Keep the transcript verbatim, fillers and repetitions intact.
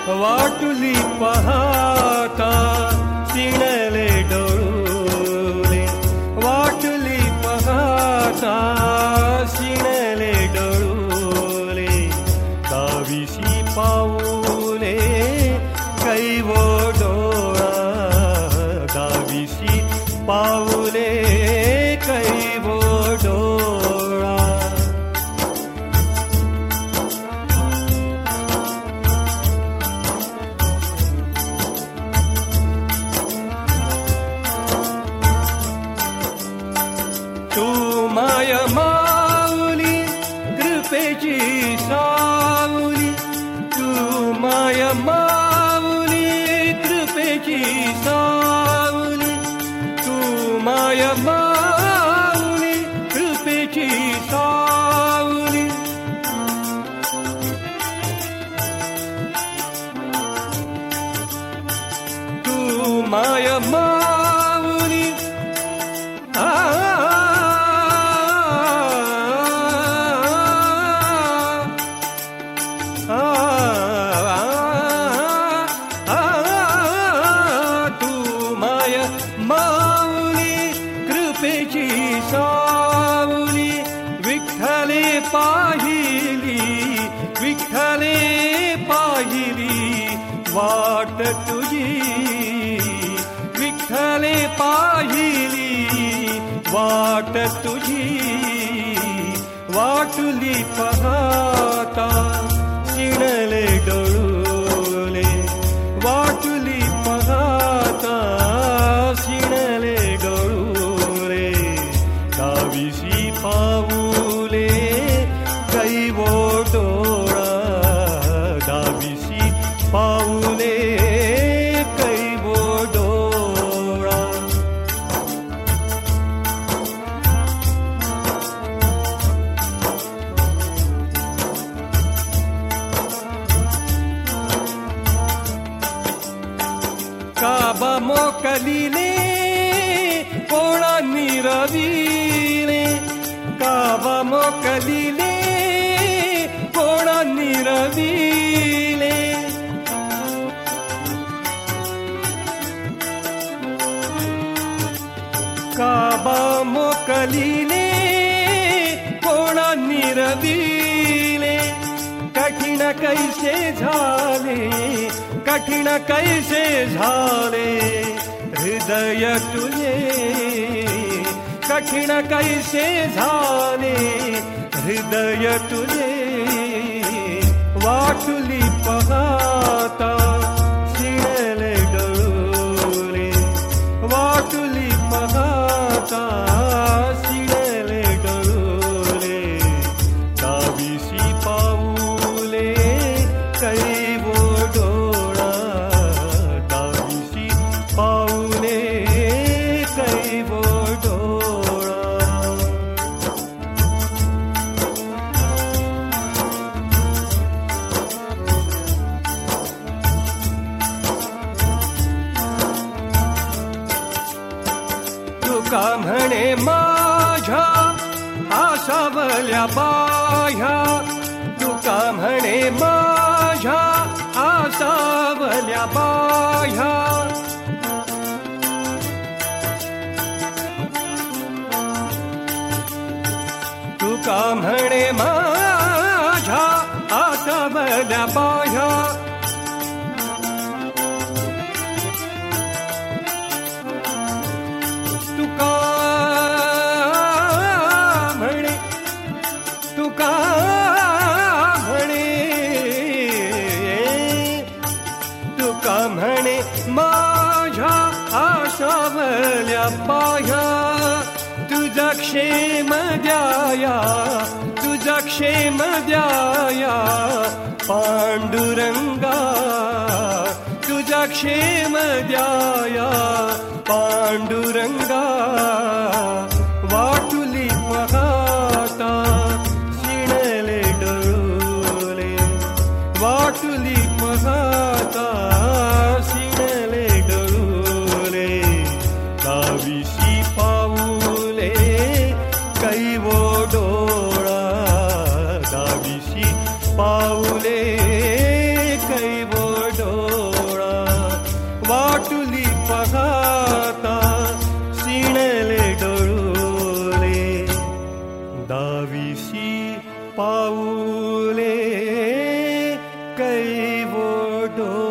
वाटुली पाहता शिणले डोळे, वाटुली पाहता शिणले डोळे, दाविशी पाऊले कैवो डोळा, दाविशी पाऊले कैवो डोळा. तू माय माऊली कृपेची सावली, तू माय माऊली कृपेची सावली, तू माय माऊली कृपेची सावली. तू माय माऊली आ माऊली कृपेची सावली. विठ्ठले पाहिली, विठ्ठले पाहिली वाट तुझी, विठ्ठले पाहिली वाट तुझी. वाटुली पाहता शिणले डोळे, वाटुली पाहता शिणले डोळे, दाविशी पाऊले कैवो डोळा, दाविशी पाऊले कैवो डोळा. काबा मोकलिले कोणा निरविले, काबा मोकलिले कोणा निरविले. काबा मोकलिले कोणा निरविले. कठीण कैसे झाले, कठीण कैसे झाले हृदय तुझे, कठीण कैसे झाले हृदय तुझे. वाटुली पाहता शिणले डोळे, वाटुली पाहता शिणले डोळे, दाविशी पाऊले कैवो डोळा, दाविशी पाऊले कैवो डोळा. तुका म्हणे माझ्या आसावल्या बाह्या, तुका म्हणे माझ्या आसावल्या बाह्या. तुका म्हणे माझ्या आसावल्या बाह्या. तुका म्हणे, तुका म्हणे, तुका म्हणे माझ्या आसावल्या बाह्या. तुझा क्षेम द्याया, तुझा क्षेम द्याया पांडुरंगा, तुझा क्षेम द्याया पांडुरंगा. वाटुली पाहता शिणले डोळे, वाटुली पाहता शिणले डोळे, दाविशी पाऊले कैवो डोळा, दाविशी पाऊले कैवो डोळा. डोळे